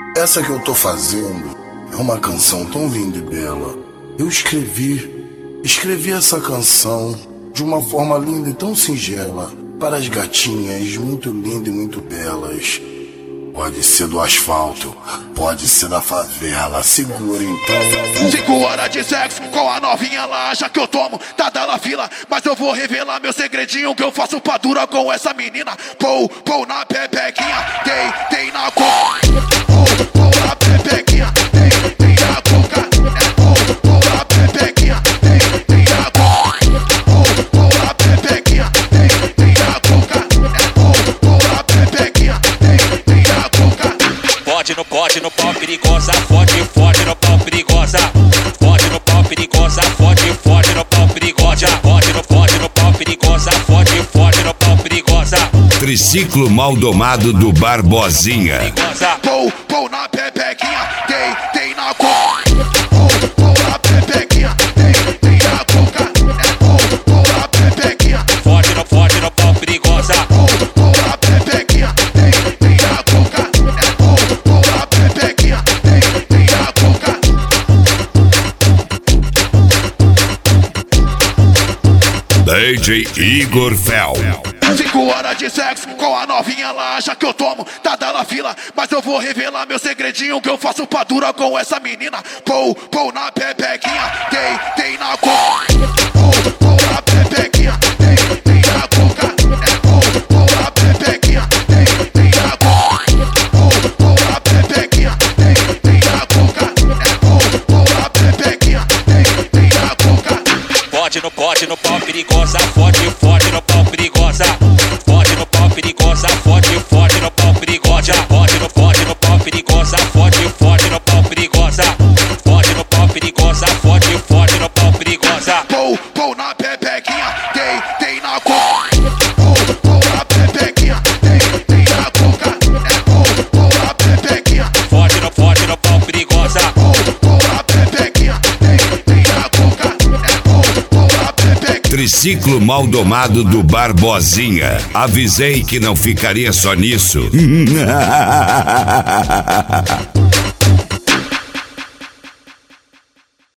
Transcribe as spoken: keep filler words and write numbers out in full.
Essa que eu tô fazendo é uma canção tão linda e bela. Eu escrevi, escrevi essa canção de uma forma linda e tão singela para as gatinhas muito lindas e muito belas. Pode ser do asfalto, pode ser da favela, segura então. Cinco horas de sexo com a novinha lá, já que eu tomo, tá dela fila. Mas eu vou revelar meu segredinho que eu faço pra dura com essa menina. Pou, pou na pepequinha, tem, tem na coca. Pou, pou na pepequinha, tem, tem na coca. Pou, pou na pepequinha, tem, tem na coca. Pou, pou na pepequinha, tem, tem na coca. Pou, pou na pepequinha, tem, tem na coca. Fode no pote, no pau perigosa, fode, fode no pau perigosa. Fode no pau perigosa, fode, fode no pau perigosa. Fode no, fode no pau perigosa, fode, fode no pau perigosa. Triciclo mal domado do Barbosinha. Pou, pou na pepequinha, tem, tem na coca. Pou, pou na pepequinha, tem, tem na coca. Pou, pou na pepequinha, fode no, fode no pau perigosa. Pou, pou na pepequinha, tem, tem na coca. Pou, pou na pepequinha, tem, tem na coca. D J Igor Fel. Cinco horas de sexo com a novinha lá, já que eu tomo, tá dela fila. Mas eu vou revelar meu segredinho que eu faço pra dura com essa menina. Pou, pou na pepequinha, tem, tem na coca. Pou, pou na pepequinha, tem, tem na coca. Pou, pou na pepequinha, tem, tem na coca. Pou, pou na pepequinha, tem, tem na coca. Pou, pou na pepequinha, tem, tem na coca. Fode no pote, no pau perigosa, fode, fode no pau perigosa. Fode no pau perigosa, fode, fode no pau perigosa. Fode no, fode no pau perigosa, fode, fode no pau perigosa. Fode no pau perigosa, fode, fode no pau perigosa. Pou, pou na pepequinha, tem, tem na coca. Pou, pou na pepequinha, tem, tem na coca. Pou, pou na pepequinha, fode no, fode no pau perigosa. Pou, pou na pepequinha, tem, tem na coca. Pou, pou na pepequinha. Triciclo mal domado do Barbosinha. Avisei que não ficaria só nisso.